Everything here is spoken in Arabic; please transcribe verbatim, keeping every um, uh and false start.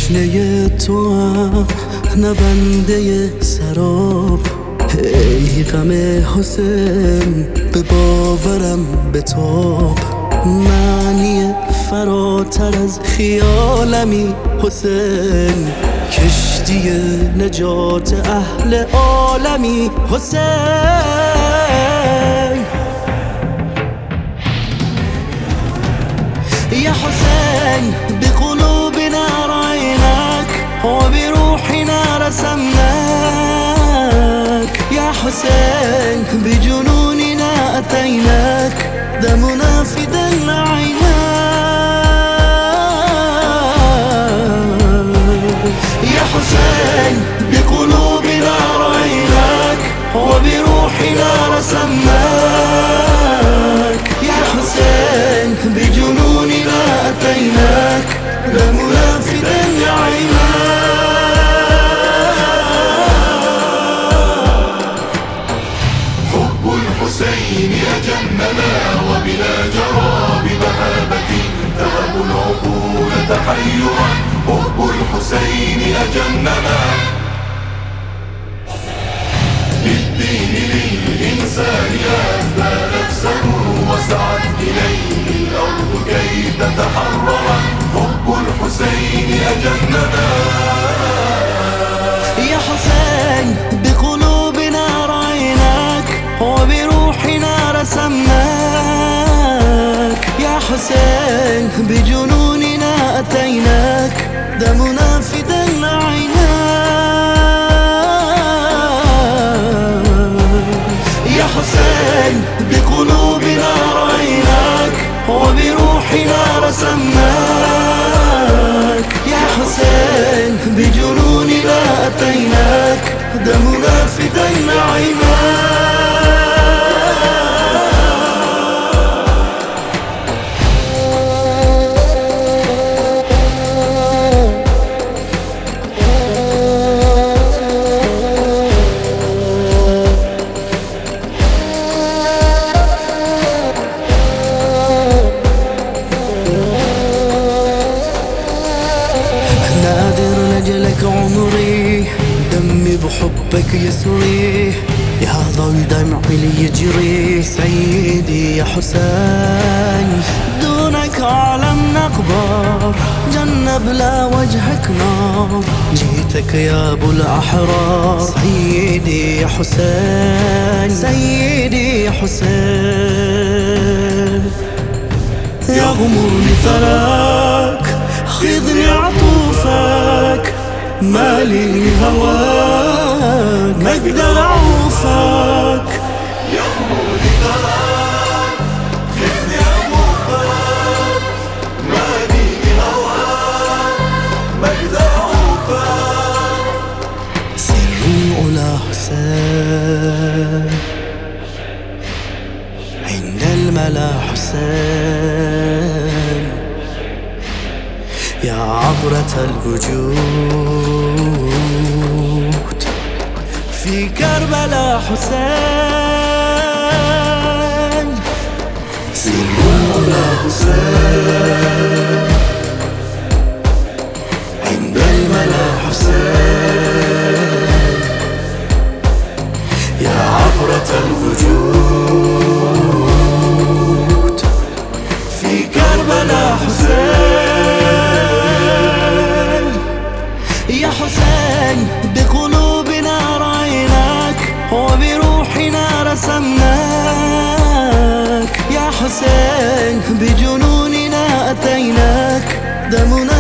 تشنه تو هم نه بنده سراب. ای غم حسین به باورم بتاب، معنی فراتر از خیالمی حسین، کشتی نجات اهل عالمی حسین. يا حسين بقلوبنا رأيناك وبروحنا رسمناك، يا حسين بجنوننا أتيناك، دمنا فدا عيناك. يا حسين بقلوبنا رأيناك وبروحنا رسمناك، يا حسين بجنوننا أتيناك، دمنا فدا عيناك. حب الحسين أجننا وبلا جرى بمهابة تهب العقول تحيرا. حب الحسين أجننا للدين للإنسان أفدى نفسه وسعت إليه الأرض كي تتحرر. حب الحسين أجننا. يا حسين بقلوبنا رأيناك وبروحنا رسمناك، يا حسين بجنوننا أتيناك، دمنا فدا عيناك. يا حسين بقلوبنا رأيناك وبروحنا رسمناك، يا حسين بجنوننا أتيناك، دمنا فدا عيناك. نادر لجلك عمري، دمي بحبك يسري، يا ضوء دمعي لي يجري. سيدي يا حسين دونك عالم نقبر، جنة بلا وجهك نار، جيتك يا ابو الاحرار. سيدي يا حسين سيدي يا حسين، يغمرني ثراك خذني عطوفك، مالي هواك ما اقدر اعوفك. يغمرني ثراك خذني عطوفك، مالي هواك ما اقدر اعوفك. سر العلا حسين عند الملا حسين، يا عبرة الوجود في كربلاء حسين. سر العلا حسين عند الملا حسين، يا عبرة الوجود في كربلاء حسين. يا حسين بقلوبنا رأيناك وبروحنا رسمناك، يا حسين بجنوننا أتيناك، دمنا